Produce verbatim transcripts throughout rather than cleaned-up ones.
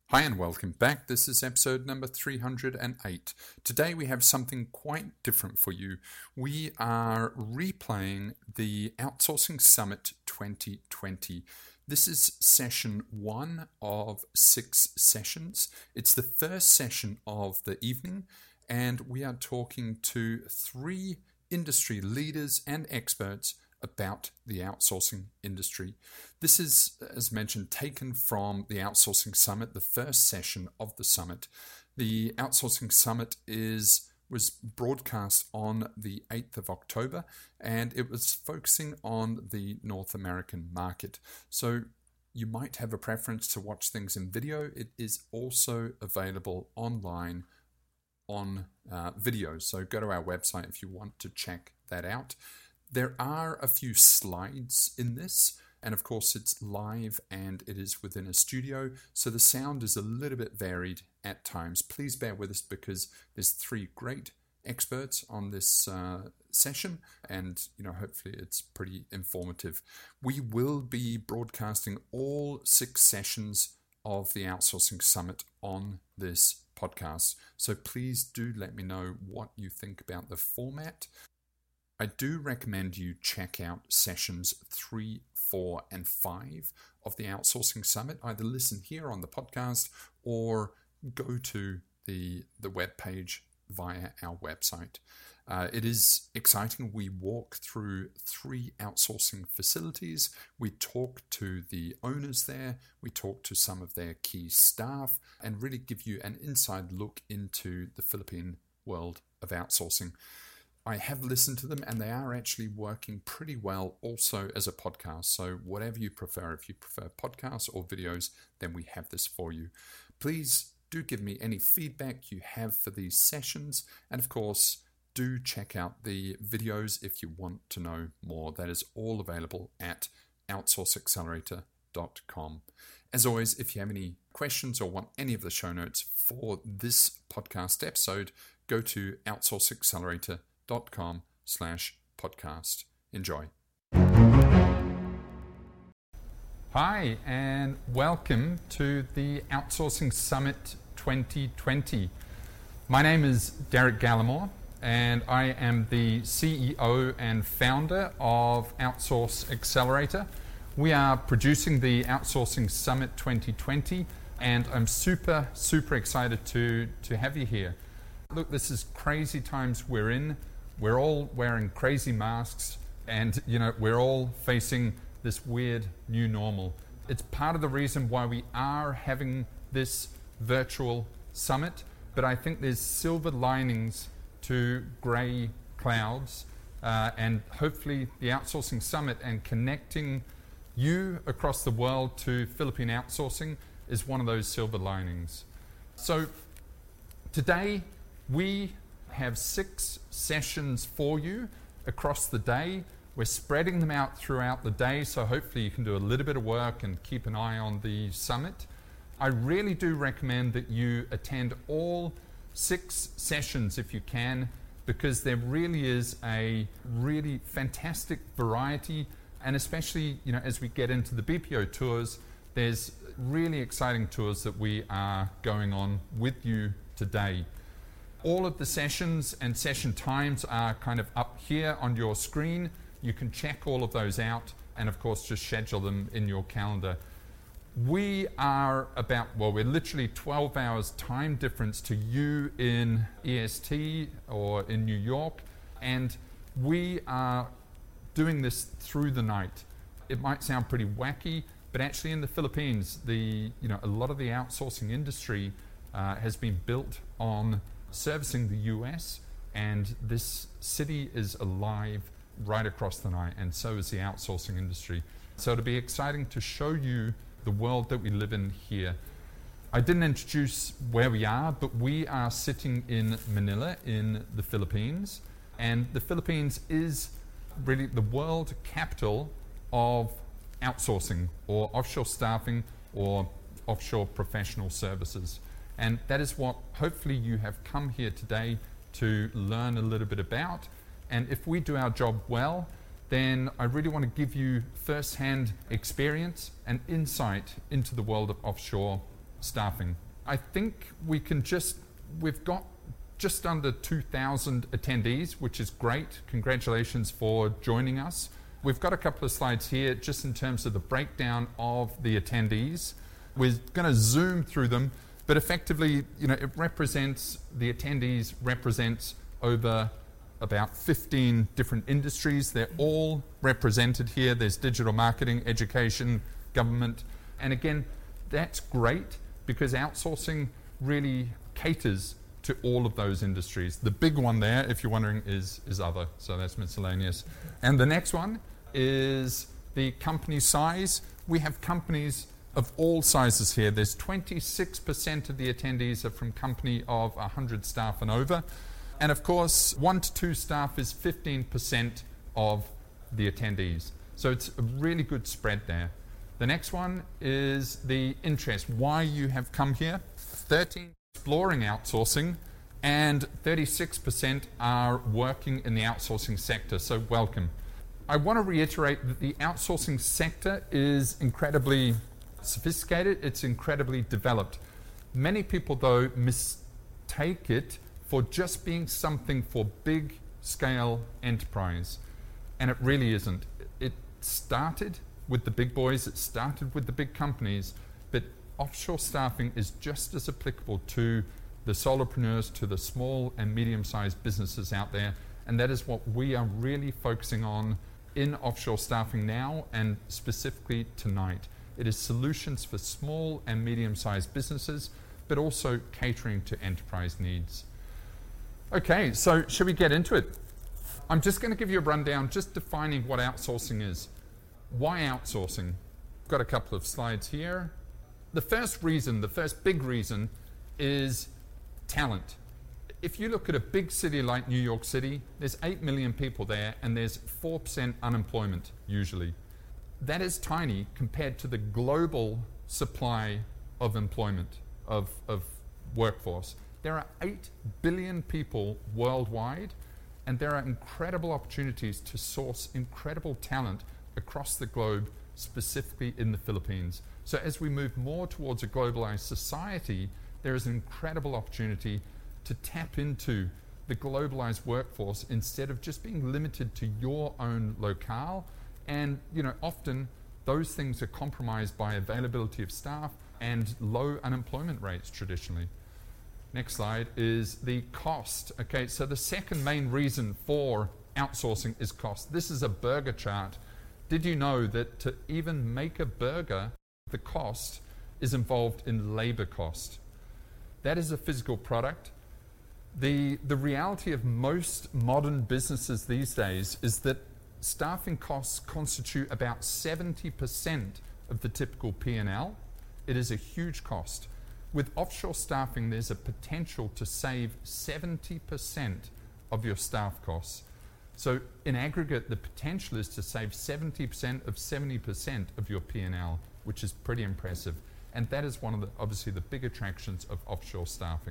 Hi and welcome back. This is episode number three hundred eight. Today we have something quite different for you. We are replaying the Outsourcing Summit twenty twenty. This is session one of six sessions. It's the first session of the evening, and we are talking to three industry leaders and experts about the outsourcing industry. This is, as mentioned, taken from the Outsourcing Summit, the first session of the summit. The Outsourcing Summit is was broadcast on the eighth of October, and it was focusing on the North American market. So you might have a preference to watch things in video. It is also available online on uh, video. So go to our website if you want to check that out. There are a few slides in this, and of course it's live and it is within a studio, so the sound is a little bit varied at times. Please bear with us because there's three great experts on this uh, session, and you know hopefully it's pretty informative. We will be broadcasting all six sessions of the Outsourcing Summit on this podcast, so please do let me know what you think about the format. I do recommend you check out sessions three, four, and five of the Outsourcing Summit. Either listen here on the podcast or go to the, the webpage via our website. Uh, it is exciting. We walk through three outsourcing facilities. We talk to the owners there. We talk to some of their key staff and really give you an inside look into the Philippine world of outsourcing. I have listened to them and they are actually working pretty well also as a podcast. So whatever you prefer, if you prefer podcasts or videos, then we have this for you. Please do give me any feedback you have for these sessions. And of course, do check out the videos if you want to know more. That is all available at outsource accelerator dot com. As always, if you have any questions or want any of the show notes for this podcast episode, go to outsource accelerator dot com. dot com slash podcast. Enjoy. Hi and welcome to the Outsourcing Summit twenty twenty. My name is Derek Gallimore and I am the C E O and founder of Outsource Accelerator. We are producing the Outsourcing Summit twenty twenty and I'm super, super excited to, to have you here. Look, this is crazy times we're in. We're all wearing crazy masks and, you know, we're all facing this weird new normal. It's part of the reason why we are having this virtual summit, but I think there's silver linings to grey clouds, uh, and hopefully the Outsourcing Summit and connecting you across the world to Philippine outsourcing is one of those silver linings. So today we have six sessions for you across the day. We're spreading them out throughout the day, so hopefully you can do a little bit of work and keep an eye on the summit. I really do recommend that you attend all six sessions if you can, because there really is a really fantastic variety, and especially you know as we get into the B P O tours, there's really exciting tours that we are going on with you today. All of the sessions and session times are kind of up here on your screen. You can check all of those out and of course just schedule them in your calendar. We are about, well, we're literally twelve hours time difference to you in E S T or in New York, and we are doing this through the night. It might sound pretty wacky, but actually in the Philippines, the you know a lot of the outsourcing industry uh, has been built on servicing the U S, and this city is alive right across the night, and so is the outsourcing industry. So it'll be exciting to show you the world that we live in here. I didn't introduce where we are, but we are sitting in Manila in the Philippines, and the Philippines is really the world capital of outsourcing or offshore staffing or offshore professional services. And that is what hopefully you have come here today to learn a little bit about. And if we do our job well, then I really want to give you first-hand experience and insight into the world of offshore staffing. I think we can just, we've got just under two thousand attendees, which is great. Congratulations for joining us. We've got a couple of slides here just in terms of the breakdown of the attendees. We're going to zoom through them, but effectively, you know, it represents, the attendees represents over about fifteen different industries. They're all represented here. There's digital marketing, education, government. And again, that's great because outsourcing really caters to all of those industries. The big one there, if you're wondering, is, is other. So that's miscellaneous. And the next one is the company size. We have companies of all sizes here. There's twenty-six percent of the attendees are from company of one hundred staff and over. And of course, one to two staff is fifteen percent of the attendees. So it's a really good spread there. The next one is the interest, why you have come here. thirteen exploring outsourcing, and thirty-six percent are working in the outsourcing sector, so welcome. I want to reiterate that the outsourcing sector is incredibly sophisticated, it's incredibly developed. Many people, though, mistake it for just being something for big scale enterprise, and it really isn't. It started with the big boys, it started with the big companies, but offshore staffing is just as applicable to the solopreneurs, to the small and medium-sized businesses out there, and that is what we are really focusing on in offshore staffing now, and specifically tonight. It is solutions for small and medium-sized businesses, but also catering to enterprise needs. Okay, so should we get into it? I'm just going to give you a rundown, just defining what outsourcing is. Why outsourcing? I've got a couple of slides here. The first reason, the first big reason, is talent. If you look at a big city like New York City, there's eight million people there and there's four percent unemployment usually. That is tiny compared to the global supply of employment, of, of workforce. There are eight billion people worldwide, and there are incredible opportunities to source incredible talent across the globe, specifically in the Philippines. So as we move more towards a globalized society, there is an incredible opportunity to tap into the globalized workforce instead of just being limited to your own locale. And you know, often those things are compromised by availability of staff and low unemployment rates traditionally. Next slide is the cost. Okay, so the second main reason for outsourcing is cost. This is a burger chart. Did you know that to even make a burger, the cost is involved in labor cost? That is a physical product. The, the reality of most modern businesses these days is that staffing costs constitute about seventy percent of the typical P and L. It is a huge cost. With offshore staffing, there's a potential to save seventy percent of your staff costs. So in aggregate, the potential is to save seventy percent of seventy percent of your P and L, which is pretty impressive. And that is one of the, obviously, the big attractions of offshore staffing.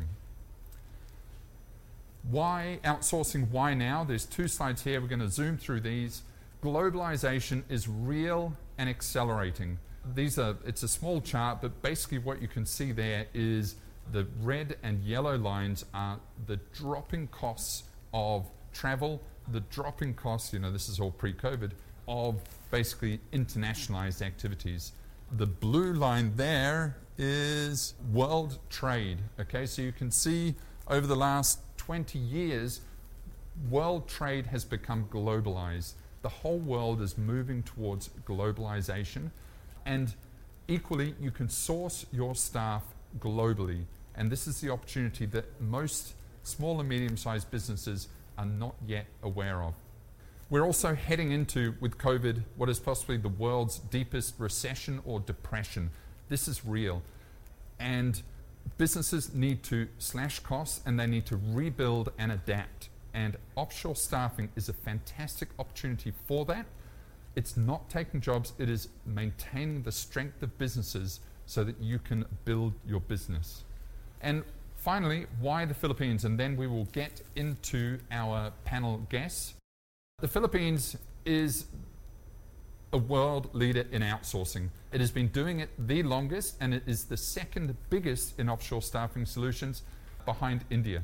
Why outsourcing? Why now? There's two slides here. We're going to zoom through these. Globalization is real and accelerating. These are, it's a small chart, but basically what you can see there is the red and yellow lines are the dropping costs of travel, the dropping costs, you know, this is all pre-COVID, of basically internationalized activities. The blue line there is world trade. Okay, so you can see over the last twenty years, world trade has become globalized. The whole world is moving towards globalization, and equally, you can source your staff globally. And this is the opportunity that most small and medium-sized businesses are not yet aware of. We're also heading into, with COVID, what is possibly the world's deepest recession or depression. This is real. And businesses need to slash costs and they need to rebuild and adapt. And offshore staffing is a fantastic opportunity for that. It's not taking jobs, it is maintaining the strength of businesses so that you can build your business. And finally, why the Philippines? And then we will get into our panel guests. The Philippines is a world leader in outsourcing. It has been doing it the longest, and it is the second biggest in offshore staffing solutions behind India.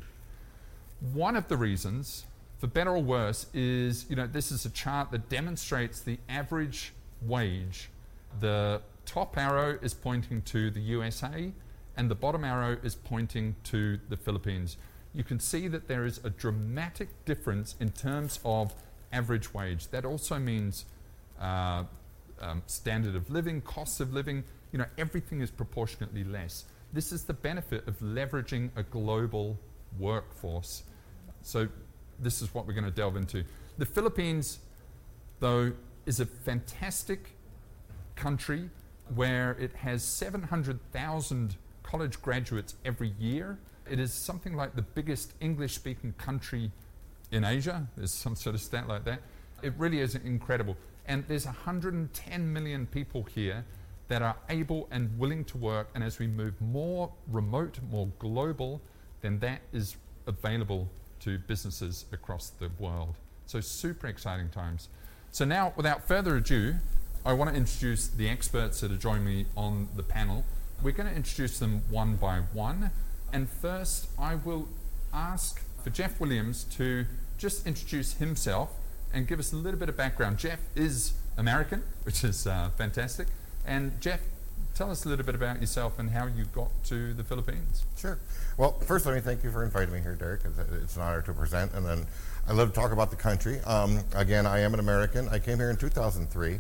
One of the reasons, for better or worse, is, you know, this is a chart that demonstrates the average wage. The top arrow is pointing to the U S A, and the bottom arrow is pointing to the Philippines. You can see that there is a dramatic difference in terms of average wage. That also means uh, um, standard of living, cost of living, you know, everything is proportionately less. This is the benefit of leveraging a global workforce. So this is what we're going to delve into. The Philippines, though, is a fantastic country where it has seven hundred thousand college graduates every year. It is something like the biggest English-speaking country in Asia. There's some sort of stat like that. It really is incredible. And there's one hundred ten million people here that are able and willing to work. And as we move more remote, more global, then that is available to businesses across the world. So super exciting times. So now, without further ado, I want to introduce the experts that are joining me on the panel. We're going to introduce them one by one. And first, I will ask for Jeff Williams to just introduce himself and give us a little bit of background. Jeff is American, which is uh, fantastic. And Jeff, tell us a little bit about yourself and how you got to the Philippines. Sure. Well, first, let me thank you for inviting me here, Derek. It's, it's an honor to present. And then I love to talk about the country. Um, again, I am an American. I came here in two thousand three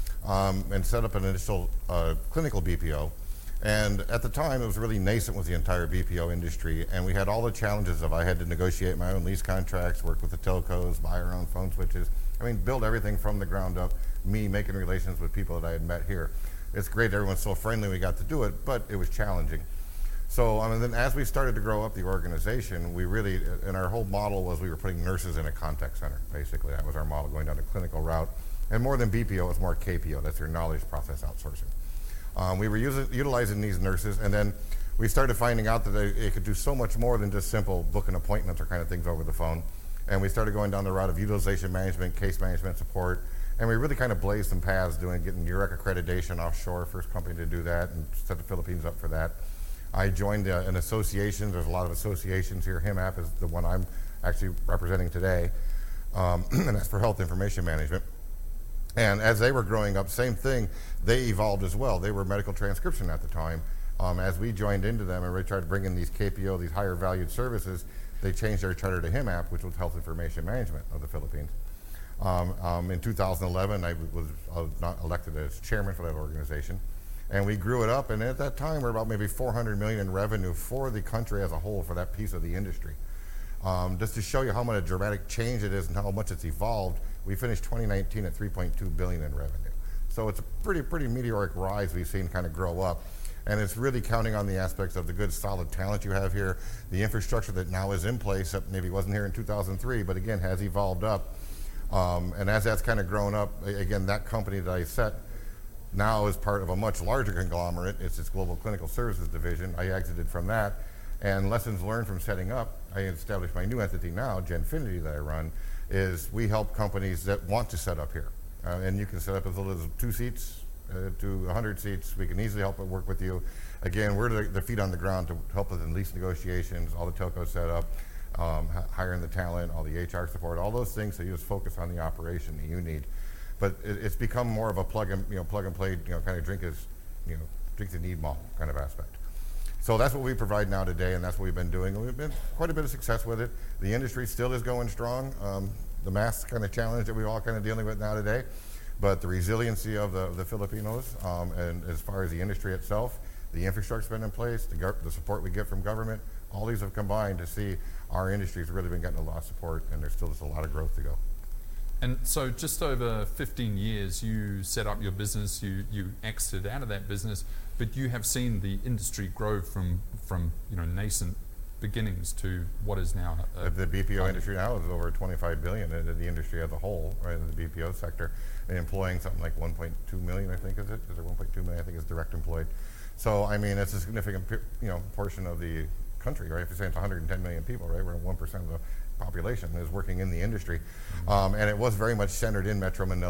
um, and set up an initial uh, clinical B P O. And at the time, it was really nascent with the entire B P O industry. And we had all the challenges of I had to negotiate my own lease contracts, work with the telcos, buy our own phone switches. I mean, build everything from the ground up, me making relations with people that I had met here. It's great, everyone's so friendly, we got to do it, but it was challenging. So I mean, then as we started to grow up the organization, we really, and our whole model was we were putting nurses in a contact center, basically. That was our model, going down the clinical route. And more than B P O, it's more K P O, that's your knowledge process outsourcing. Um, we were using, utilizing these nurses, and then we started finding out that they, they could do so much more than just simple booking appointments or kind of things over the phone. And we started going down the route of utilization management, case management support, and we really kind of blazed some paths doing, getting U R E C accreditation offshore, first company to do that, and set the Philippines up for that. I joined uh, an association. There's a lot of associations here. HIMAP is the one I'm actually representing today, um, and that's for health information management. And as they were growing up, same thing, they evolved as well. They were medical transcription at the time. Um, as we joined into them and we tried to bring in these K P O, these higher valued services, they changed their charter to HIMAP, which was Health Information Management of the Philippines. Um, um, in two thousand eleven, I was uh, not elected as chairman for that organization. And we grew it up, and at that time, we're about maybe four hundred million in revenue for the country as a whole for that piece of the industry. Um, just to show you how much a dramatic change it is and how much it's evolved, we finished twenty nineteen at three point two billion in revenue. So it's a pretty, pretty meteoric rise we've seen kind of grow up. And it's really counting on the aspects of the good, solid talent you have here, the infrastructure that now is in place, that maybe wasn't here in two thousand three, but again, has evolved up. Um, and as that's kind of grown up, again, that company that I set now is part of a much larger conglomerate. It's its Global Clinical Services Division. I exited from that. And lessons learned from setting up, I established my new entity now, Genfinity, that I run, is we help companies that want to set up here. Uh, and you can set up as little as two seats uh, to one hundred seats. We can easily help it work with you. Again, we're the, the feet on the ground to help with in lease negotiations, all the telco setup, um, hiring the talent, all the H R support, all those things, so you just focus on the operation that you need. But it, it's become more of a plug and, you know, plug and play, you know, kind of drink as, you know, drink the need model kind of aspect. So that's what we provide now today, and that's what we've been doing. And we've been quite a bit of success with it. The industry still is going strong. Um, the mass kind of challenge that we're all kind of dealing with now today, but the resiliency of the, the Filipinos, um, and as far as the industry itself, the infrastructure's been in place, the, gov- the support we get from government, all these have combined to see our industry's really been getting a lot of support, and there's still just a lot of growth to go. And so just over fifteen years, you set up your business, you, you exited out of that business, but you have seen the industry grow from, from you know, nascent beginnings to what is now a, the B P O industry now is over twenty-five billion in the industry as a whole, right, in the B P O sector, and employing something like one point two million, I think, is it? Is there one point two million, I think, is direct employed. So, I mean, it's a significant, you know, portion of the country, right? If you're saying it's one hundred ten million people, right, we're one percent of the population is working in the industry. Mm-hmm. Um, and it was very much centered in Metro Manila.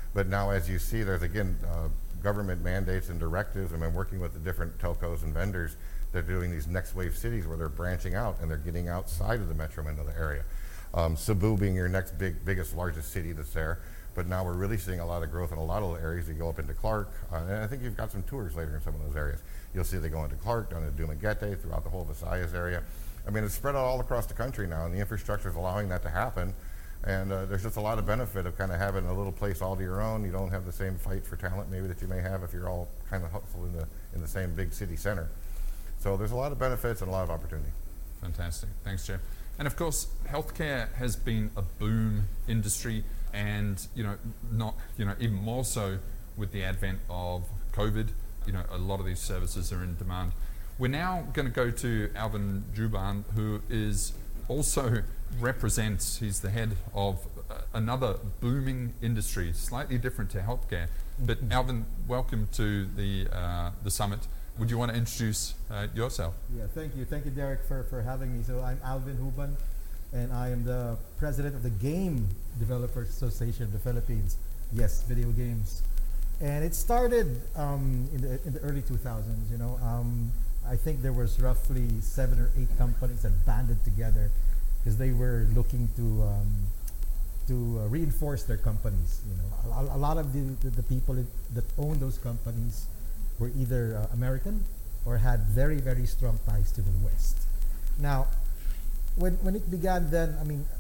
But now, as you see, there's again uh, government mandates and directives. I've been working with the different telcos and vendors. They're doing these next wave cities where they're branching out and they're getting outside of the Metro Manila area. Um, Cebu being your next big, biggest, largest city that's there. But now we're really seeing a lot of growth in a lot of areas. You go up into Clark, uh, and I think you've got some tours later in some of those areas. You'll see they go into Clark, down to Dumaguete, throughout the whole Visayas area. I mean, it's spread out all across the country now, and the infrastructure is allowing that to happen. And uh, there's just a lot of benefit of kind of having a little place all to your own. You don't have the same fight for talent maybe that you may have if you're all kind of hustle in the in the same big city center. So there's a lot of benefits and a lot of opportunity. Fantastic. Thanks, Jeff. And of course, healthcare has been a boom industry, and you know, not you know, even more so with the advent of COVID. You know, a lot of these services are in demand. We're now going to go to Alvin Juban, who is also represents, he's the head of uh, another booming industry, slightly different to healthcare. But Alvin, welcome to the uh, the summit. Would you want to introduce uh, yourself? Yeah, thank you. Thank you, Derek, for, for having me. So I'm Alvin Juban, and I am the president of the Game Developers Association of the Philippines. Yes, video games. And it started um, in, the, in the early two thousands, you know. Um, I think there was roughly seven or eight companies that banded together because they were looking to um, to uh, reinforce their companies. You know, a, a lot of the, the, the people it, that own those companies were either uh, American or had very, very strong ties to the West. Now, when when it began, then I mean,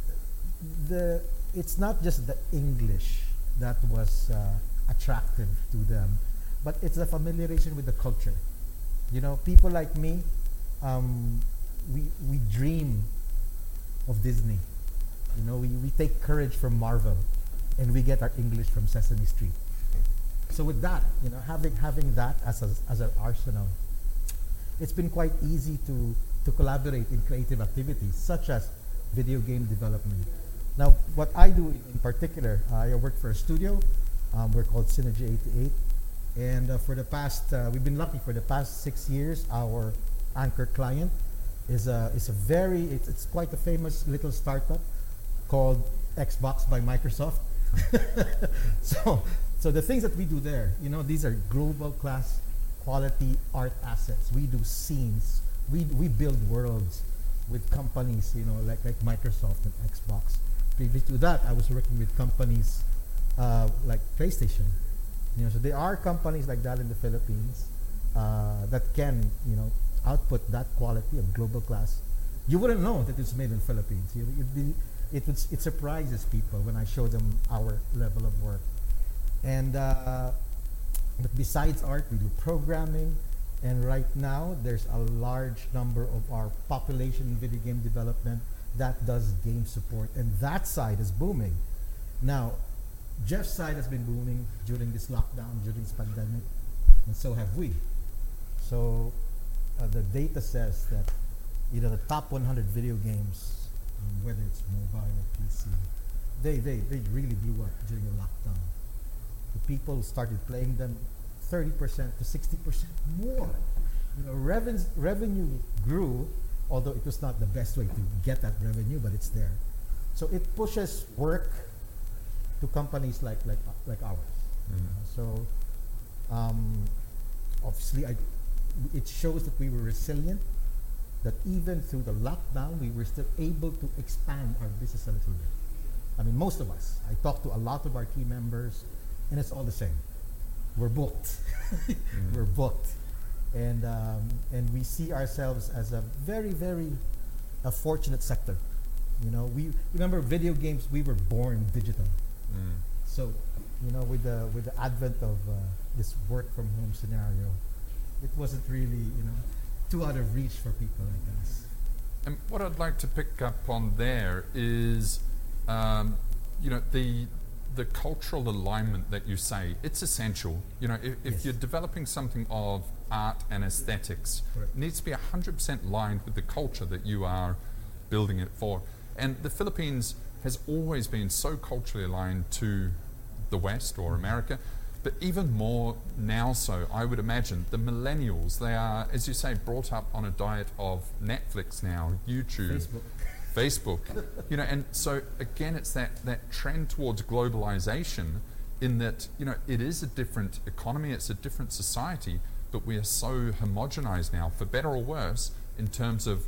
the it's not just the English that was uh, attractive to them, but it's the familiarization with the culture. You know, people like me, um, we we dream of Disney. You know, we, we take courage from Marvel, and we get our English from Sesame Street. So with that, you know, having having that as a, as an arsenal, it's been quite easy to to collaborate in creative activities such as video game development. Now, what I do in particular, uh, I work for a studio. Um, we're called Synergy eighty-eight. And uh, for the past, uh, we've been lucky for the past six years, our anchor client is a, is a very, it's, it's quite a famous little startup called Xbox by Microsoft. so, so the things that we do there, you know, these are global class quality art assets. We do scenes, we, we build worlds with companies, you know, like, like Microsoft and Xbox. Previous to that, I was working with companies uh, like PlayStation. You know, so there are companies like that in the Philippines uh, that can, you know, output that quality of global class. You wouldn't know that it's made in the Philippines. You, it, it, it, it surprises people when I show them our level of work. And uh, but besides art, we do programming. And right now, there's a large number of our population in video game development that does game support. And that side is booming. Now, Jeff's side has been booming during this lockdown, during this pandemic, and so have we. So uh, the data says that, you know, the top one hundred video games, um, whether it's mobile or P C, they, they, they really blew up during the lockdown. The people started playing them thirty percent to sixty percent more. You know, reven- revenue grew, although it was not the best way to get that revenue, but it's there. So it pushes work to companies like like like ours. Mm. You know? So um, obviously, I, it shows that we were resilient. That even through the lockdown, we were still able to expand our business a little bit. I mean, most of us. I talked to a lot of our team members, and it's all the same. We're booked. mm. We're booked, and um, and we see ourselves as a very very a fortunate sector. You know, we remember video games. We were born digital. Mm. So, you know, with the with the advent of uh, this work from home scenario, it wasn't really, you know, too out of reach for people like us. And what I'd like to pick up on there is, um, you know, the the cultural alignment that you say, it's essential. You know, if, if yes. you're developing something of art and aesthetics, Correct. it needs to be one hundred percent aligned with the culture that you are building it for. And the Philippines has always been so culturally aligned to the West or America, but even more now so, I would imagine. The millennials, they are, as you say, brought up on a diet of Netflix now, YouTube, Facebook. Facebook. You know, and so again, it's that, that trend towards globalization in that, you know, it is a different economy, it's a different society, but we are so homogenized now, for better or worse, in terms of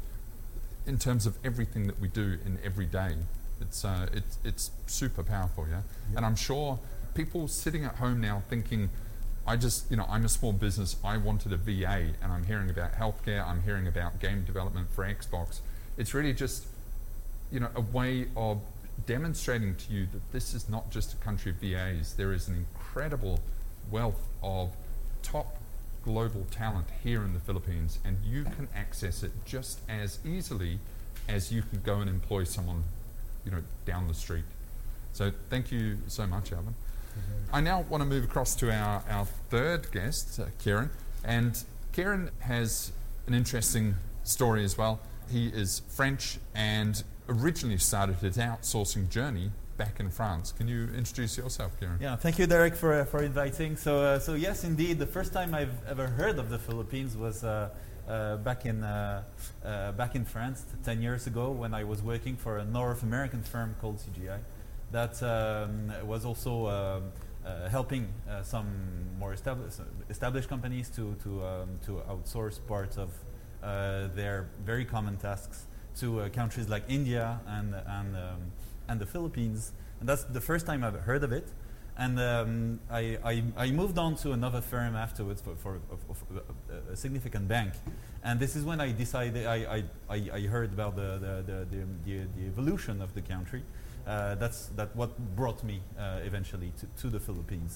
in terms of everything that we do in every day. It's uh, it's it's super powerful, yeah? Yep. And I'm sure people sitting at home now thinking, I just, you know, I'm a small business, I wanted a V A, and I'm hearing about healthcare, I'm hearing about game development for Xbox. It's really just, you know, a way of demonstrating to you that this is not just a country of V As. There is an incredible wealth of top global talent here in the Philippines, and you can access it just as easily as you can go and employ someone, you know, down the street. So thank you so much, Alvin. I now want to move across to our, our third guest, uh, Kieran. And Kieran has an interesting story as well. He is French and originally started his outsourcing journey back in France. Can you introduce yourself, Kieran? Yeah, thank you, Derek, for uh, for inviting. So, uh, so yes, indeed, the first time I've ever heard of the Philippines was uh, uh, back in uh, uh, back in France ten years ago when I was working for a North American firm called C G I that um, was also uh, uh, helping uh, some more established established companies to to um, to outsource parts of uh, their very common tasks to uh, countries like India and and um, and the Philippines. And that's the first time I've heard of it. And um, I, I, I moved on to another firm afterwards for, for, for, for a, a significant bank. And this is when I decided, I, I, I, I heard about the, the, the, the, the, the evolution of the country. Uh, that's that what brought me uh, eventually to, to the Philippines.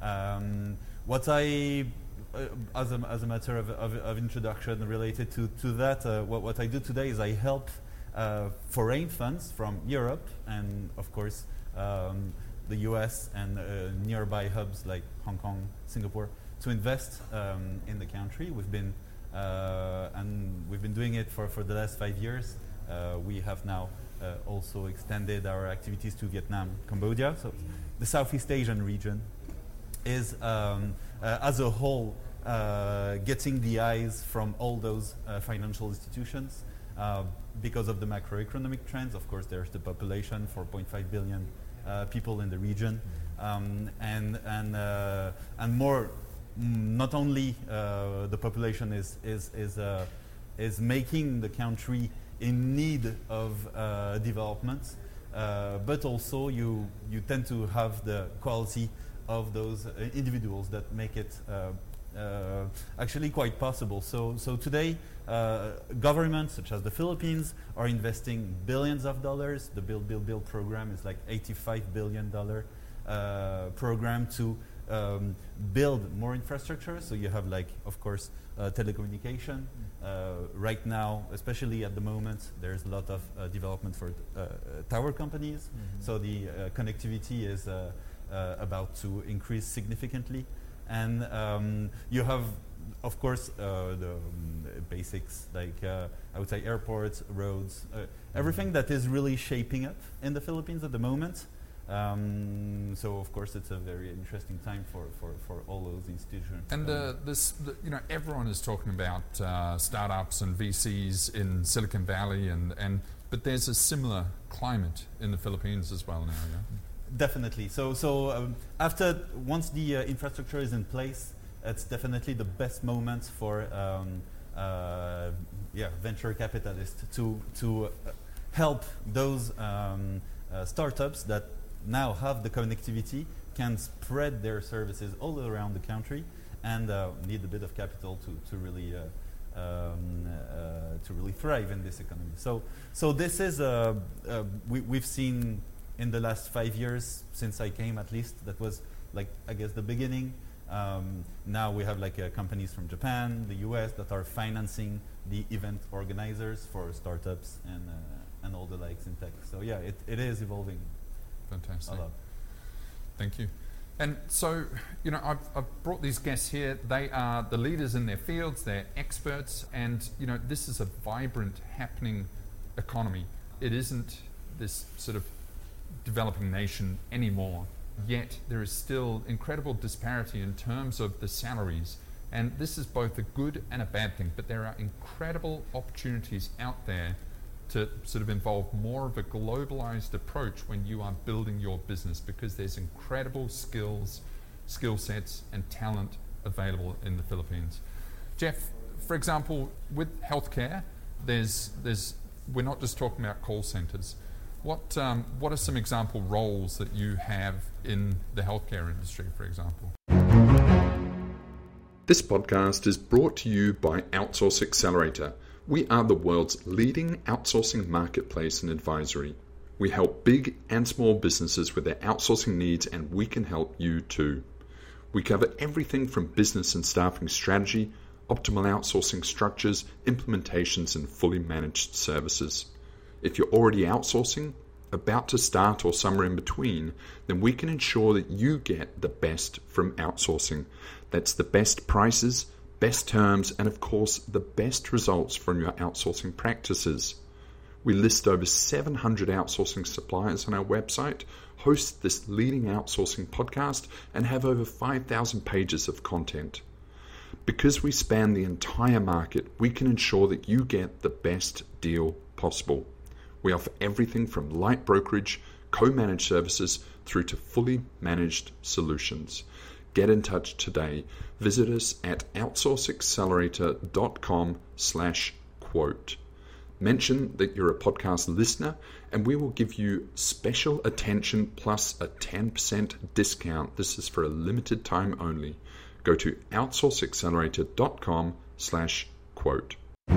Um, what I, uh, as, a, as a matter of, of, of introduction related to, to that, uh, what, what I do today is I help uh, foreign funds from Europe and, of course, um, the U S and uh, nearby hubs like Hong Kong, Singapore, to invest um, in the country. We've been uh, and we've been doing it for, for the last five years. Uh, we have now uh, also extended our activities to Vietnam, Cambodia. So the Southeast Asian region is, um, uh, as a whole, uh, getting the eyes from all those uh, financial institutions uh, because of the macroeconomic trends. Of course, there's the population, four point five billion uh, people in the region, um, and and uh, and more. Mm, not only uh, the population is is is uh, is making the country in need of uh, development, uh, but also you you tend to have the quality of those uh, individuals that make it uh, uh, actually quite possible. So so today, uh, governments such as the Philippines are investing billions of dollars. The Build Build Build program is like eighty-five billion dollar uh, program to um, build more infrastructure. So you have, like, of course, uh, telecommunication. Uh, right now, especially at the moment, there's a lot of uh, development for uh, tower companies. Mm-hmm. So the uh, connectivity is uh, uh, about to increase significantly. And um, you have, of course, uh, the um, basics, like uh, I would say airports, roads, uh, everything that is really shaping up in the Philippines at the moment. Um, so, of course, it's a very interesting time for, for, for all those institutions. And uh, this, the, you know, everyone is talking about uh, startups and V Cs in Silicon Valley, and, and but there's a similar climate in the Philippines as well now, yeah? Definitely. So, so um, after once the uh, infrastructure is in place, it's definitely the best moment for um, uh, yeah venture capitalists to to uh, help those um, uh, startups that now have the connectivity, can spread their services all around the country, and uh, need a bit of capital to to really uh, um, uh, to really thrive in this economy. So, so this is uh, uh, we we've seen. In the last five years, since I came at least, that was like, I guess, the beginning. Um, now we have like uh, companies from Japan, the U S that are financing the event organizers for startups and uh, and all the likes in tech. So yeah, it, it is evolving. Fantastic. A lot. Thank you. And so, you know, I've, I've brought these guests here. They are the leaders in their fields, they're experts, and, you know, this is a vibrant, happening economy. It isn't this sort of developing nation anymore, yet there is still incredible disparity in terms of the salaries, and this is both a good and a bad thing, but there are incredible opportunities out there to sort of involve more of a globalized approach when you are building your business, because there's incredible skills, skill sets and talent available in the Philippines. Jeff, for example, with healthcare, there's, there's, we're not just talking about call centers. What, um, what are some example roles that you have in the healthcare industry, for example? This podcast is brought to you by Outsource Accelerator. We are the world's leading outsourcing marketplace and advisory. We help big and small businesses with their outsourcing needs, and we can help you too. We cover everything from business and staffing strategy, optimal outsourcing structures, implementations, and fully managed services. If you're already outsourcing, about to start, or somewhere in between, then we can ensure that you get the best from outsourcing. That's the best prices, best terms, and of course, the best results from your outsourcing practices. We list over seven hundred outsourcing suppliers on our website, host this leading outsourcing podcast, and have over five thousand pages of content. Because we span the entire market, we can ensure that you get the best deal possible. We offer everything from light brokerage, co-managed services, through to fully managed solutions. Get in touch today. Visit us at outsourceaccelerator.com slash quote. Mention that you're a podcast listener and we will give you special attention plus a ten percent discount. This is for a limited time only. Go to outsourceaccelerator.com slash quote.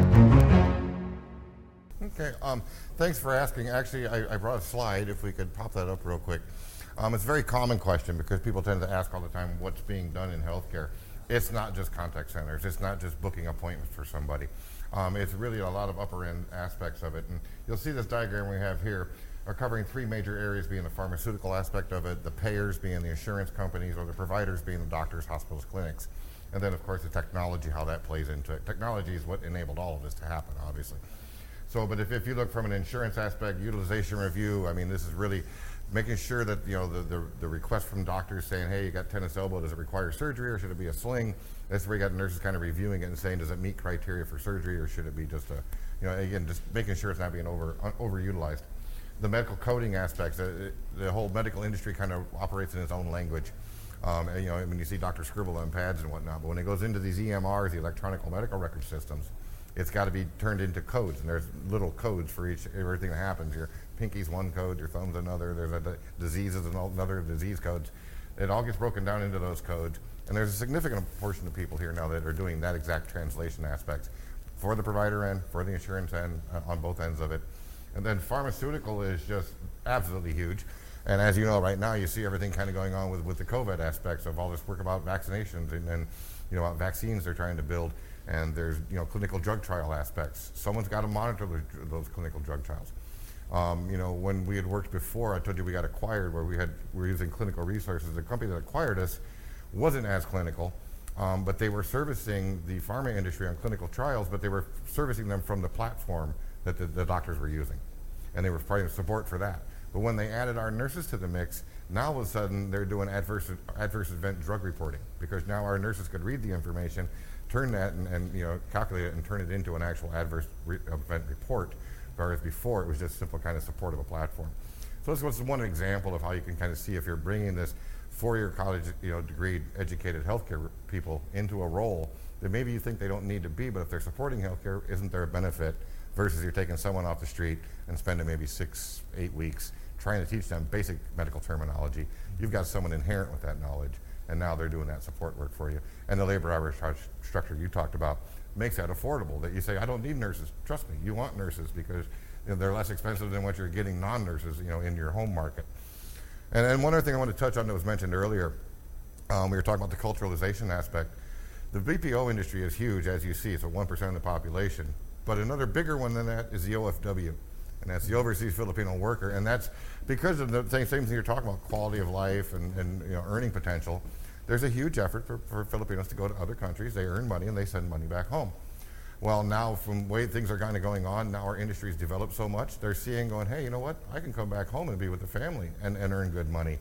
Okay, um, thanks for asking. Actually, I, I brought a slide, if we could pop that up real quick. Um, it's a very common question because people tend to ask all the time what's being done in healthcare. It's not just contact centers. It's not just booking appointments for somebody. Um, it's really a lot of upper end aspects of it. And you'll see this diagram we have here are covering three major areas, being the pharmaceutical aspect of it, the payers being the insurance companies, or the providers being the doctors, hospitals, clinics. And then, of course, the technology, how that plays into it. Technology is what enabled all of this to happen, obviously. So, but if, if you look from an insurance aspect, utilization review, I mean, this is really making sure that, you know, the, the, the request from doctors saying, hey, you got tennis elbow, does it require surgery or should it be a sling? That's where you got nurses kind of reviewing it and saying, does it meet criteria for surgery or should it be just a, you know, again, just making sure it's not being over uh, overutilized. The medical coding aspects, uh, the whole medical industry kind of operates in its own language. Um, and, you know, when you see doctors scribble on pads and whatnot, but when it goes into these E M Rs, the electronic medical record systems, it's got to be turned into codes, and there's little codes for each everything that happens. Your pinky's one code, your thumb's another. There's a d- disease is another disease codes. It all gets broken down into those codes, and there's a significant portion of people here now that are doing that exact translation aspect for the provider end, for the insurance end, uh, on both ends of it. And then pharmaceutical is just absolutely huge. And as you know, right now you see everything kind of going on with, with the COVID aspects of all this work about vaccinations and, and you know, about vaccines they're trying to build. And there's, you know, clinical drug trial aspects. Someone's got to monitor the, those clinical drug trials. Um, you know, when we had worked before, I told you we got acquired, where we had we were using clinical resources. The company that acquired us wasn't as clinical, um, but they were servicing the pharma industry on clinical trials, but they were servicing them from the platform that the, the doctors were using, and they were providing support for that. But when they added our nurses to the mix, now all of a sudden they're doing adverse adverse event drug reporting, because now our nurses could read the information, turn that and, and you know calculate it and turn it into an actual adverse re- event report, whereas before it was just simple kind of support of a platform. So this was one example of how you can kind of see if you're bringing this four-year college you know degree educated healthcare people into a role that maybe you think they don't need to be, but if they're supporting healthcare, isn't there a benefit versus you're taking someone off the street and spending maybe six, eight weeks trying to teach them basic medical terminology. You've got someone inherent with that knowledge, and now they're doing that support work for you. And the labor arbitrage structure you talked about makes that affordable, that you say, I don't need nurses. Trust me, you want nurses because you know, they're less expensive than what you're getting non-nurses you know, in your home market. And then one other thing I want to touch on that was mentioned earlier, um, we were talking about the culturalization aspect. The B P O industry is huge, as you see, it's a one percent of the population. But another bigger one than that is the O F W, and that's the Overseas Filipino Worker. And that's because of the same, same thing you're talking about, quality of life and, and you know, earning potential. There's a huge effort for, for Filipinos to go to other countries. They earn money and they send money back home. Well, now from the way things are kind of going on, now our industry's developed so much, they're seeing going, hey, you know what, I can come back home and be with the family and, and earn good money.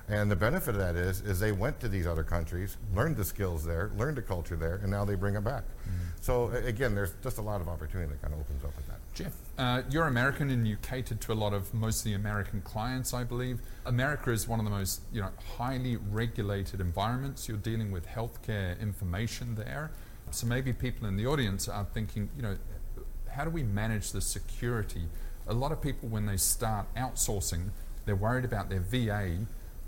And the benefit of that is, is they went to these other countries, learned the skills there, learned the culture there, and now they bring it back. Mm. So a- again, there's just a lot of opportunity that kind of opens up with that. Jeff, uh, you're American and you cater to a lot of mostly American clients, I believe. America is one of the most, you know, highly regulated environments. You're dealing with healthcare information there. So maybe people in the audience are thinking, you know, how do we manage the security? A lot of people, when they start outsourcing, they're worried about their V A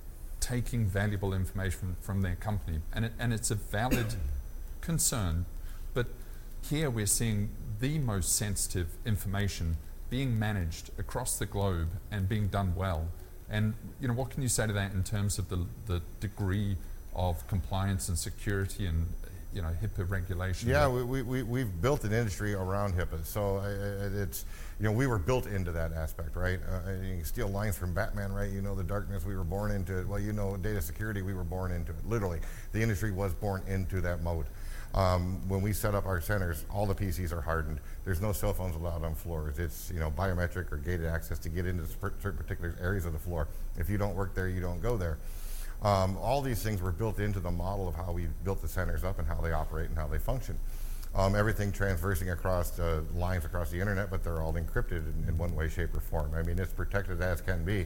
taking valuable information from their company. And, it, and it's a valid concern. But here we're seeing the most sensitive information being managed across the globe and being done well. And you know, what can you say to that in terms of the, the degree of compliance and security and you know HIPAA regulation? Yeah, we, we, we, we've built an industry around HIPAA. So uh, it's, you know, we were built into that aspect, right? Uh, you can steal lines from Batman, right? You know, the darkness, we were born into it. Well, you know, data security, we were born into it. Literally, the industry was born into that mode. Um, when we set up our centers, all the P Cs are hardened. There's no cell phones allowed on floors. It's, you know, biometric or gated access to get into certain particular areas of the floor. If you don't work there, you don't go there. Um, all these things were built into the model of how we built the centers up and how they operate and how they function. Um, everything transversing across uh, lines across the internet, but they're all encrypted in, in one way, shape, or form. I mean, it's protected as can be.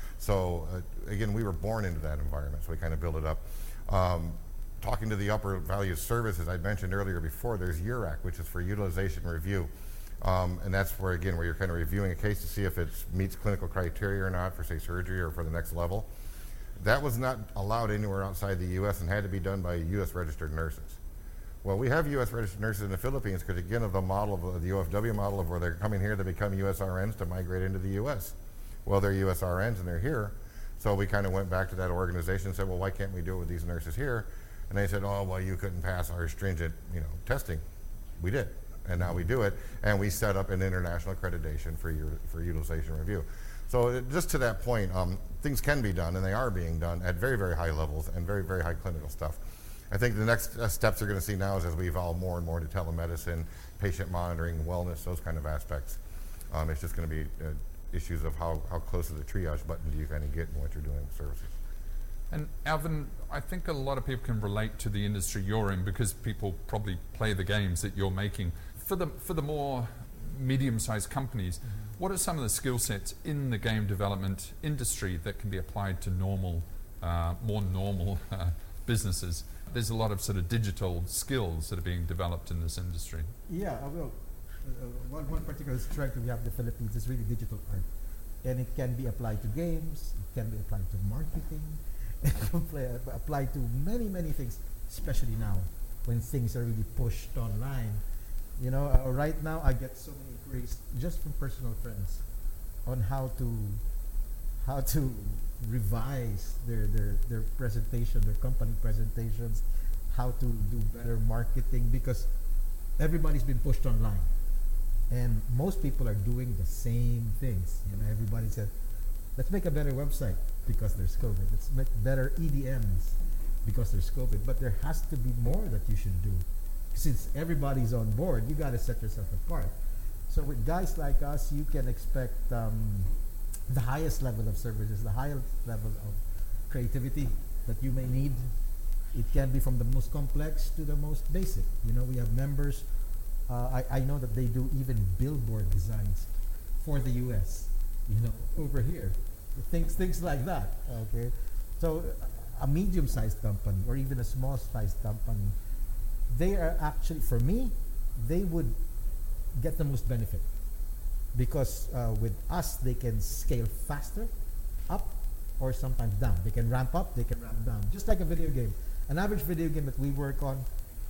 So uh, again, we were born into that environment, so we kind of built it up. Um, Talking to the upper value services, I mentioned earlier before, there's U R A C, which is for utilization review. Um, and that's where, again, where you're kind of reviewing a case to see if it meets clinical criteria or not for, say, surgery or for the next level. That was not allowed anywhere outside the U S and had to be done by U S registered nurses. Well, we have U S registered nurses in the Philippines because, again, of the model of uh, the O F W model of where they're coming here to become U S R Ns to migrate into the U S. Well, they're U S R Ns and they're here. So we kind of went back to that organization and said, well, why can't we do it with these nurses here? And they said, oh, well, you couldn't pass our stringent, you know, testing. We did, and now we do it, and we set up an international accreditation for your, for utilization review. So it, just to that point, um, things can be done, and they are being done at very, very high levels and very, very high clinical stuff. I think the next uh, steps you're going to see now is as we evolve more and more to telemedicine, patient monitoring, wellness, those kind of aspects. Um, it's just going to be uh, issues of how, how close to the triage button do you kind of get in what you're doing with services. And Alvin, I think a lot of people can relate to the industry you're in because people probably play the games that you're making. For the for the more medium-sized companies, mm-hmm. what are some of the skill sets in the game development industry that can be applied to normal, uh, more normal uh, businesses? There's a lot of sort of digital skills that are being developed in this industry. Yeah, I will. Uh, one, one particular strength we have in the Philippines is really digital art. And it can be applied to games, it can be applied to marketing, it can play, apply to many, many things, especially now when things are really pushed online. You know, uh, right now I get so many inquiries just from personal friends on how to how to revise their, their, their presentation, their company presentations, how to do better marketing, because everybody's been pushed online. And most people are doing the same things. You know, everybody said, let's make a better website because there's COVID. Let's make better E D Ms because there's COVID. But there has to be more that you should do. Since everybody's on board, you got to set yourself apart. So with guys like us, you can expect um, the highest level of services, the highest level of creativity that you may need. It can be from the most complex to the most basic. You know, we have members. Uh, I, I know that they do even billboard designs for the U S, you know, over here. Things, things like that, okay? So a medium-sized company or even a small-sized company, they are actually, for me, they would get the most benefit because uh, with us, they can scale faster, up, or sometimes down. They can ramp up, they can ramp down, just like a video game. An average video game that we work on,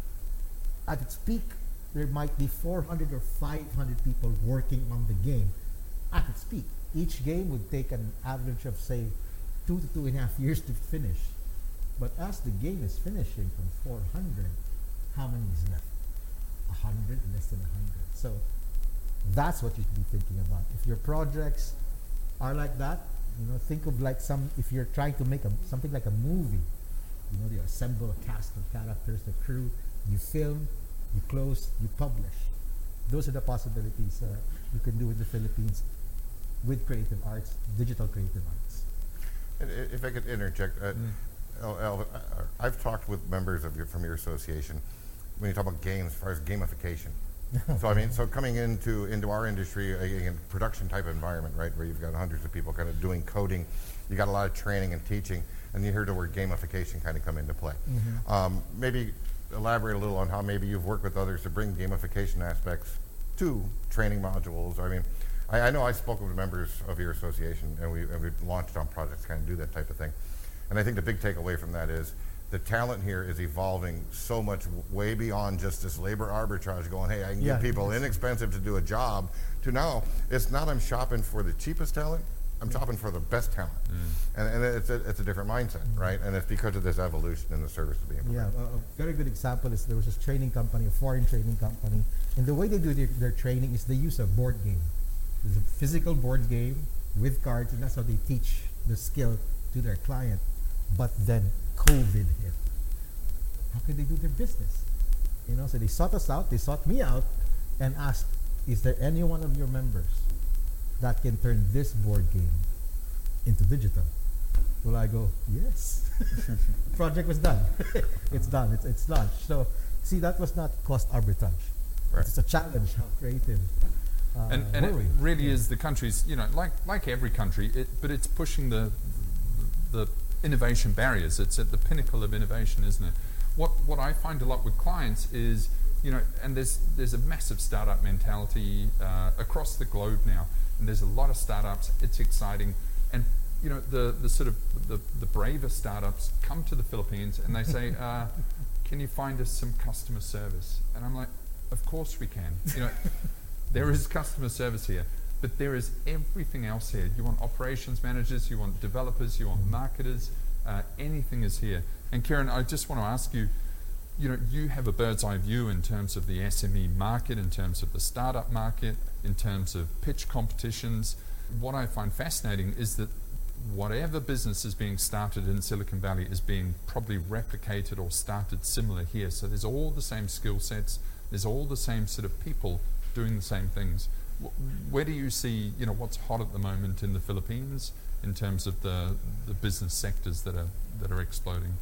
at its peak, there might be four hundred or five hundred people working on the game at its peak. Each game would take an average of, say, two to two and a half years to finish. But as the game is finishing from four hundred, how many is left? one hundred, less than one hundred. So that's what you should be thinking about. If your projects are like that, you know, think of like some, if you're trying to make a, something like a movie, you know, you assemble a cast of characters, the crew, you film, you close, you publish. Those are the possibilities uh, you can do in the Philippines with creative arts, digital creative arts. And i- If I could interject, uh, El- El- uh, I've talked with members of your, from your association when you talk about games, as far as gamification. So I mean, so coming into into our industry, again, production type environment, right, where you've got hundreds of people kind of doing coding, you got a lot of training and teaching, and you heard the word gamification kind of come into play. Mm-hmm. Um, maybe elaborate a little on how maybe you've worked with others to bring gamification aspects to training modules. I mean, I, I know I spoke with members of your association, and we and we launched on projects to kind of do that type of thing. And I think the big takeaway from that is the talent here is evolving so much w- way beyond just this labor arbitrage going, hey, I can Yeah. get people inexpensive to do a job, to now, it's not I'm shopping for the cheapest talent, I'm shopping for the best talent. And, and it's, a, it's a different mindset, right? And it's because of this evolution in the service being Yeah, provided. a, a very good example is there was this training company, a foreign training company, and the way they do their, their training is they use a board game. It's a physical board game with cards, and that's how they teach the skill to their client. But then COVID hit. How can they do their business? You know, so they sought us out, they sought me out, and asked, is there any one of your members that can turn this board game into digital? Well, I go, yes. Project was done. It's done. It's, it's launched. So, see, that was not cost arbitrage. Right. It's a challenge. How creative uh, and and it were we? really Yeah. is the country's, you know, like like every country, it, but it's pushing the the innovation barriers. It's at the pinnacle of innovation, isn't it? What what I find a lot with clients is, you know, and there's there's a massive startup mentality uh, across the globe now, and there's a lot of startups. It's exciting, and you know, the the sort of the the braver startups come to the Philippines and they say, uh, "Can you find us some customer service?" And I'm like, "Of course we can." You know, there is customer service here. But there is everything else here. You want operations managers, you want developers, you want marketers, uh, anything is here. And Kieran, I just want to ask you, you know, you have a bird's eye view in terms of the S M E market, in terms of the startup market, in terms of pitch competitions. What I find fascinating is that whatever business is being started in Silicon Valley is being probably replicated or started similar here. So there's all the same skill sets, there's all the same sort of people doing the same things. Where do you see, you know, what's hot at the moment in the Philippines in terms of the the business sectors that are that are exploding?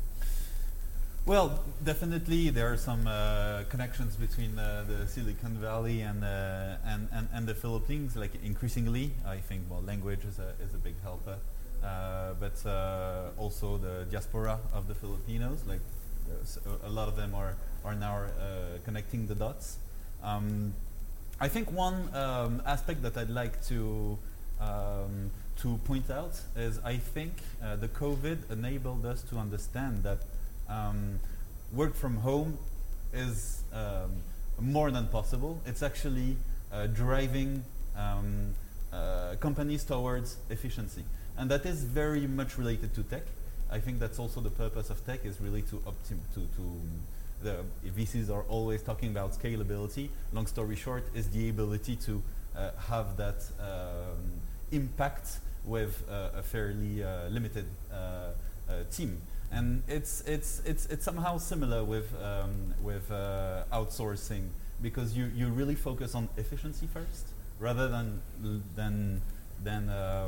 Well, definitely there are some uh, connections between uh, the Silicon Valley and, uh, and and and the Philippines. Like increasingly, I think well, language is a is a big helper, uh, but uh, also the diaspora of the Filipinos. Like there's a, a lot of them are are now uh, connecting the dots. Um, I think one um, aspect that I'd like to um, to point out is I think uh, the COVID enabled us to understand that um, work from home is um, more than possible. It's actually uh, driving um, uh, companies towards efficiency, and that is very much related to tech. I think that's also the purpose of tech, is really to optim to to the V Cs are always talking about scalability. Long story short, is the ability to uh, have that um, impact with uh, a fairly uh, limited uh, uh, team. And it's it's it's it's somehow similar with um, with uh, outsourcing, because you, you really focus on efficiency first rather than than than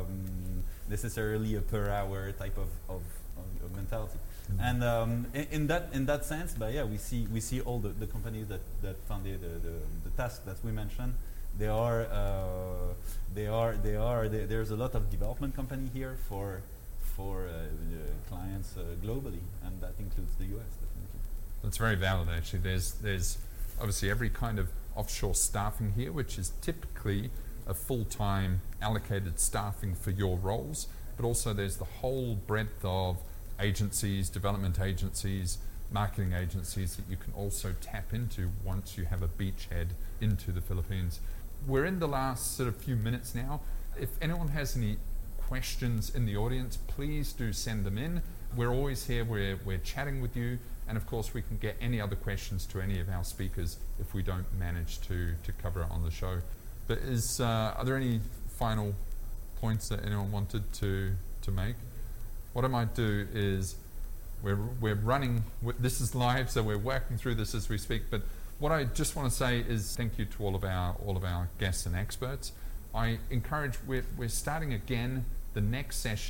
um, necessarily a per hour type of, of, of, of mentality. Mm-hmm. And um, in, in that in that sense, but yeah, we see we see all the, the companies that that funded the, the, the task that we mentioned. They are uh, they are they are they, there's a lot of development company here for for uh, uh, clients uh, globally, and that includes the U S definitely. That's very valid, actually. There's there's obviously every kind of offshore staffing here, which is typically a full-time allocated staffing for your roles, but also there's the whole breadth of agencies, development agencies, marketing agencies that you can also tap into once you have a beachhead into the Philippines. We're in the last sort of few minutes now. If anyone has any questions in the audience, please do send them in. We're always here, we're, we're chatting with you, and of course we can get any other questions to any of our speakers if we don't manage to, to cover it on the show. But is uh, are there any final points that anyone wanted to, to make? What I might do is, we're, we're running, w- this is live, so we're working through this as we speak, but what I just want to say is thank you to all of our all of our guests and experts. I encourage, we're, we're starting again the next session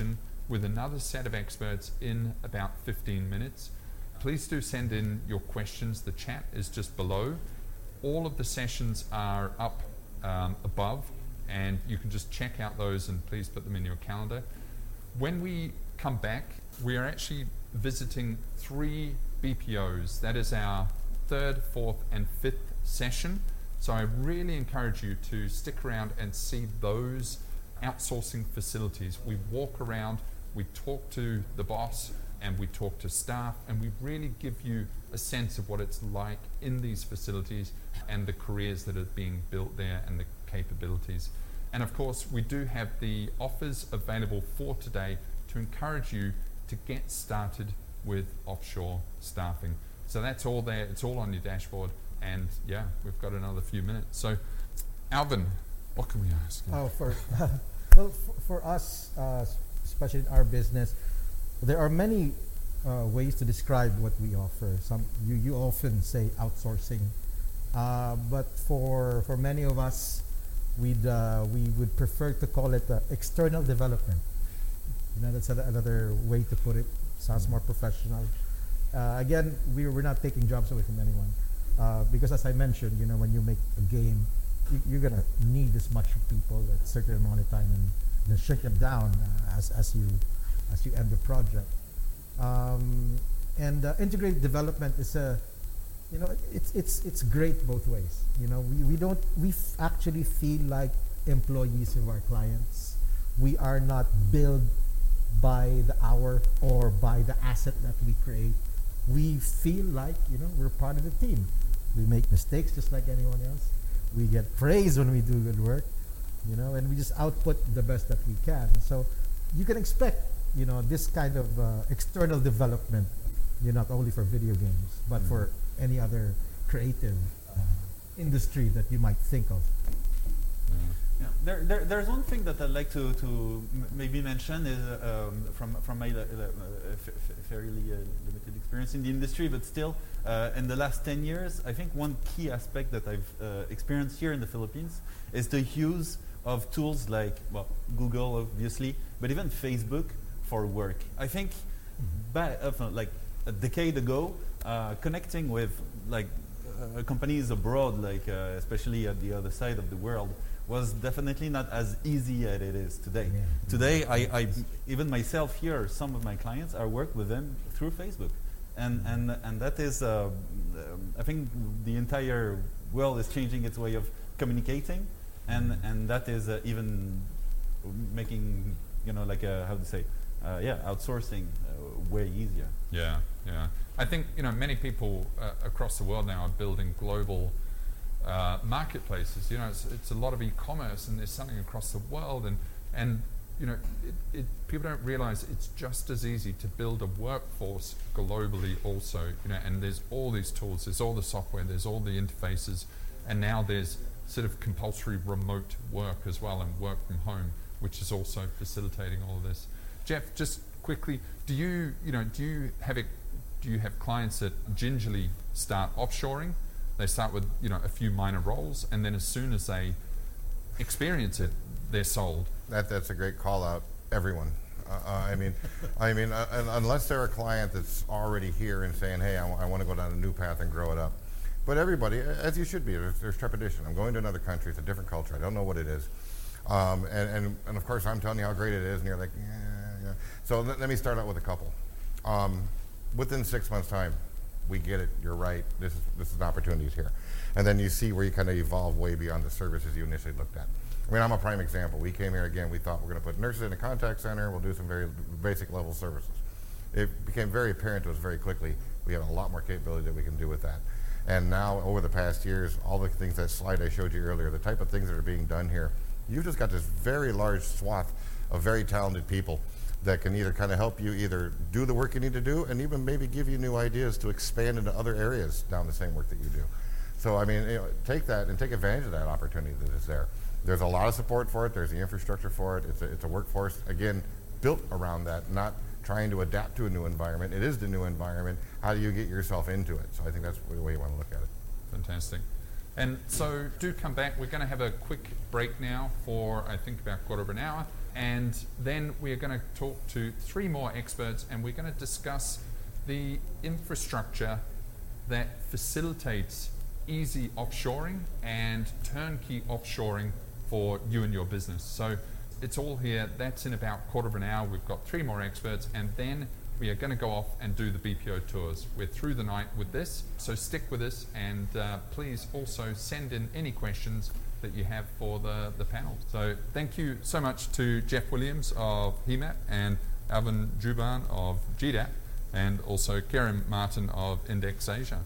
with another set of experts in about fifteen minutes. Please do send in your questions. The chat is just below. All of the sessions are up um, above, and you can just check out those and please put them in your calendar. When we come back, we are actually visiting three B P Os. That is our third, fourth, and fifth session. So I really encourage you to stick around and see those outsourcing facilities. We walk around, we talk to the boss, and we talk to staff, and we really give you a sense of what it's like in these facilities and the careers that are being built there and the capabilities. And of course, we do have the offers available for today to encourage you to get started with offshore staffing. So that's all there, it's all on your dashboard, and yeah, we've got another few minutes. So, Alvin, what can we ask? Oh, for well, for, for us, uh, especially in our business, there are many uh, ways to describe what we offer. Some you, you often say outsourcing, uh, but for for many of us, we'd uh, we would prefer to call it uh, external development. You know, that's a, another way to put it. Sounds more professional. Uh, again, we, we're not taking jobs away from anyone, uh, because as I mentioned, you know, when you make a game, you, you're gonna need this much people at a certain amount of time, and then shrink them down uh, as as you as you end the project. Um, and uh, integrated development is a, you know, it's it's it's great both ways. You know, we we don't we f- actually feel like employees of our clients. We are not billed by the hour or by the asset that we create. We feel like, you know, we're part of the team. We make mistakes just like anyone else. We get praise when we do good work, you know, and we just output the best that we can. So you can expect, you know, this kind of uh, external development, you know, not only for video games, but mm-hmm. for any other creative uh, industry that you might think of. Yeah, there, there, there's one thing that I'd like to, to m- maybe mention is uh, um, from from my uh, f- f- fairly uh, limited experience in the industry, but still, uh, in the last ten years, I think one key aspect that I've uh, experienced here in the Philippines is the use of tools like, well, Google obviously, but even Facebook for work. I think, ba- uh, like a decade ago, uh, connecting with like uh, companies abroad, like uh, especially at the other side of the world, was definitely not as easy as it is today. Yeah. Today, I, I even myself here, some of my clients, I work with them through Facebook, and and and that is, uh, um, I think, the entire world is changing its way of communicating, and and that is uh, even making, you know, like a, how to say, uh, yeah, outsourcing uh, way easier. Yeah, yeah. I think, you know, many people uh, across the world now are building global Uh, marketplaces. You know, it's, it's a lot of e-commerce, and there's something across the world, and and you know, it, it, people don't realize it's just as easy to build a workforce globally also. You know, and there's all these tools, there's all the software, there's all the interfaces, and now there's sort of compulsory remote work as well, and work from home, which is also facilitating all of this. Jeff, just quickly, do you you know do you have it? Do you have clients that gingerly start offshoring? They start with, you know, a few minor roles, and then as soon as they experience it, they're sold. That that's a great call out. Everyone. Uh, uh, I mean, I mean, uh, unless they're a client that's already here and saying, "Hey, I, w- I want to go down a new path and grow it up." But everybody, as you should be, there's, there's trepidation. I'm going to another country. It's a different culture. I don't know what it is, um, and, and and of course, I'm telling you how great it is, and you're like, yeah, yeah. So let, let me start out with a couple. Um, within six months' time, we get it, you're right, this is this is opportunities here. And then you see where you kind of evolve way beyond the services you initially looked at. I mean, I'm a prime example. We came here again, we thought we're going to put nurses in a contact center, we'll do some very basic level services. It became very apparent to us very quickly, we have a lot more capability that we can do with that. And now, over the past years, all the things, that slide I showed you earlier, the type of things that are being done here, you've just got this very large swath of very talented people that can either kind of help you either do the work you need to do, and even maybe give you new ideas to expand into other areas down the same work that you do. So I mean, you know, take that and take advantage of that opportunity that is there. There's a lot of support for it. There's the infrastructure for it. It's a, it's a workforce, again, built around that, not trying to adapt to a new environment. It is the new environment. How do you get yourself into it? So I think that's the way you want to look at it. Fantastic. And so do come back. We're going to have a quick break now for, I think, about a quarter of an hour. And then we're going to talk to three more experts, and we're going to discuss the infrastructure that facilitates easy offshoring and turnkey offshoring for you and your business. So it's all here. That's in about a quarter of an hour. We've got three more experts, and then we are going to go off and do the B P O tours. We're through the night with this, so stick with us, and uh, please also send in any questions that you have for the, the panel. So thank you so much to Jeff Williams of H E M A P and Alvin Juban of G D A P, and also Karen Martin of Index Asia.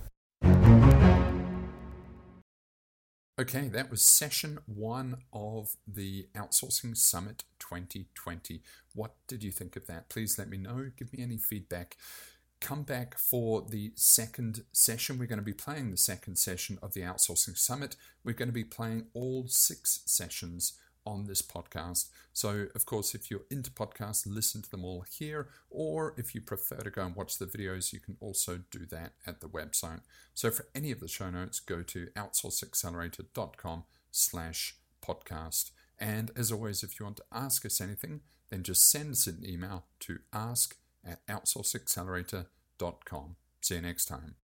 Okay, that was session one of the Outsourcing Summit twenty twenty. What did you think of that? Please let me know. Give me any feedback. Come back for the second session. We're going to be playing the second session of the Outsourcing Summit. We're going to be playing all six sessions on this podcast. So, of course, if you're into podcasts, listen to them all here, or if you prefer to go and watch the videos, you can also do that at the website. So for any of the show notes, go to outsourceaccelerator.com slash podcast. And as always, if you want to ask us anything, then just send us an email to ask at outsourceaccelerator dot com. See you next time.